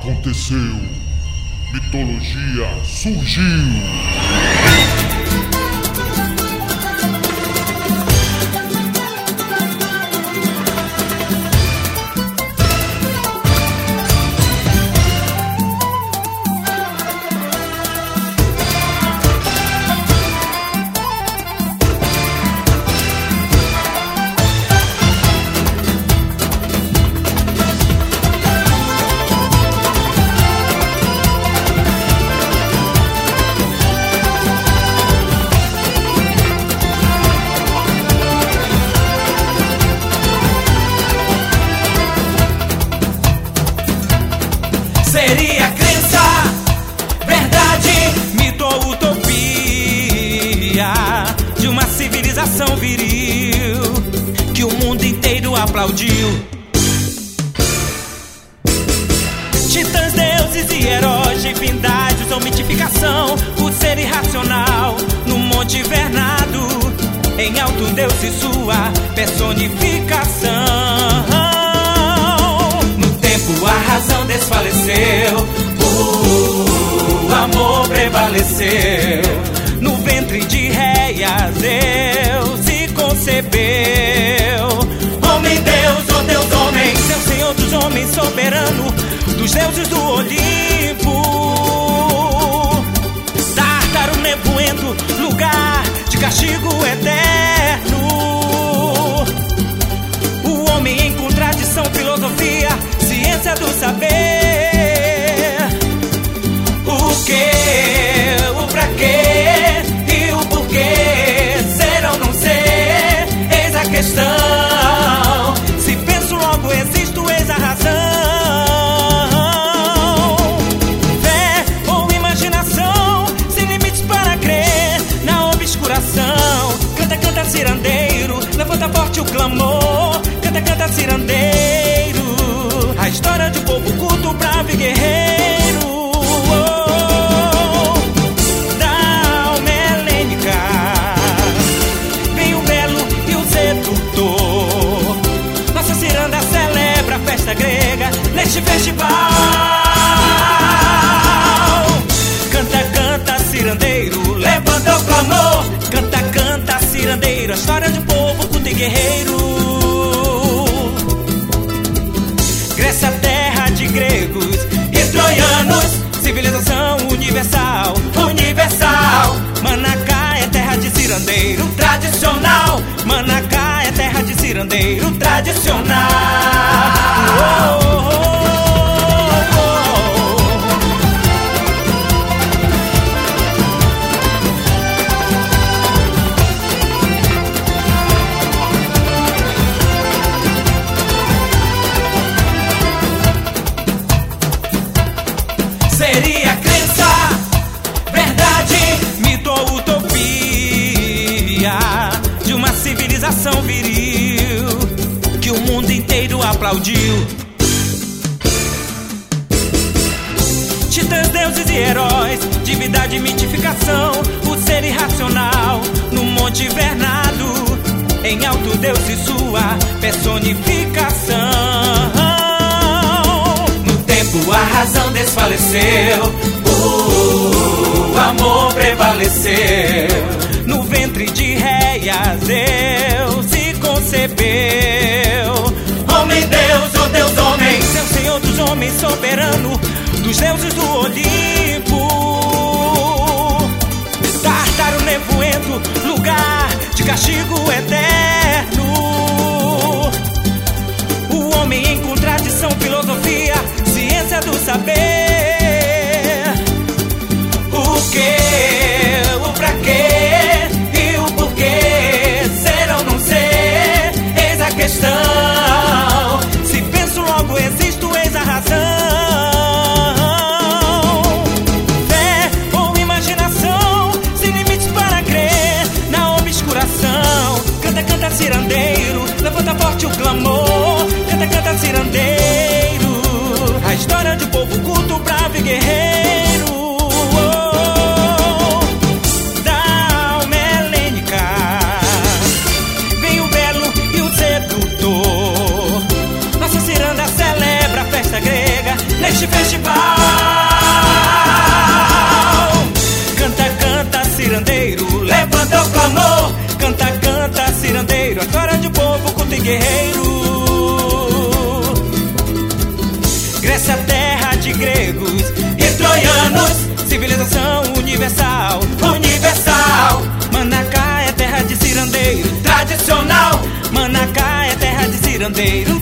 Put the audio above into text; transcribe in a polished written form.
Aconteceu. Mitologia surgiu. Seria crença, verdade, mito ou utopia de uma civilização viril que o mundo inteiro aplaudiu. Titãs, deuses e heróis, divindades ou mitificação, o ser irracional no Monte Vernado, em alto Deus e sua personificação. A razão desfaleceu, o amor prevaleceu. No ventre de Réia, Deus se concebeu. Homem, Deus, oh Deus, homem, seu Senhor dos homens, soberano dos deuses do Olimpo. Tártaro nevoento, lugar de castigo eterno. O homem em contradição, filosofia, ciência do saber. O que, o pra quê e o porquê, ser ou não ser, eis a questão. Se penso, logo existo, eis a razão. Fé ou imaginação, sem limites para crer na obscuração. Canta, canta, cirandeiro, levanta forte o clamor. Canta, canta, cirandeiro, a história de um povo culto, bravo e guerreiro. Da alma helênica vem o belo e o sedutor. Nossa ciranda celebra a festa grega neste festival. Canta, canta, cirandeiro, levanta o clamor. Canta, canta, cirandeiro, a história de um povo culto e guerreiro. Grécia, terra de gregos e troianos, civilização universal, universal. Manacá é terra de cirandeiro tradicional. Manacá é terra de cirandeiro tradicional. Seria crença, verdade, mito ou utopia de uma civilização viril que o mundo inteiro aplaudiu. Titãs, deuses e heróis, divindade e mitificação, o ser irracional no Monte Vernado, em alto Deus e sua personificação. A razão desfaleceu, o amor prevaleceu. No ventre de Réia, Deus se concebeu. Homem, Deus, oh Deus, homem, seu Senhor dos homens, soberano dos deuses do Olimpo. Tártaro nevoento, lugar de castigo eterno. O homem em contradição, filosofia, ciência do saber. O que, o pra quê e o porquê, ser ou não ser, eis a questão. Se penso, logo existo, eis a razão. Fé ou imaginação, sem limites para crer na obscuração. Canta, canta, cirandeiro, levanta forte o clamor. Canta, canta, cirandeiro, a história de um povo culto, bravo e guerreiro. Da alma helênica vem o belo e o sedutor. Nossa ciranda celebra a festa grega neste festival. guerreiro. Grécia, terra de gregos e troianos, civilização universal, universal. Manacá é terra de cirandeiro, tradicional. Manacá é terra de cirandeiro,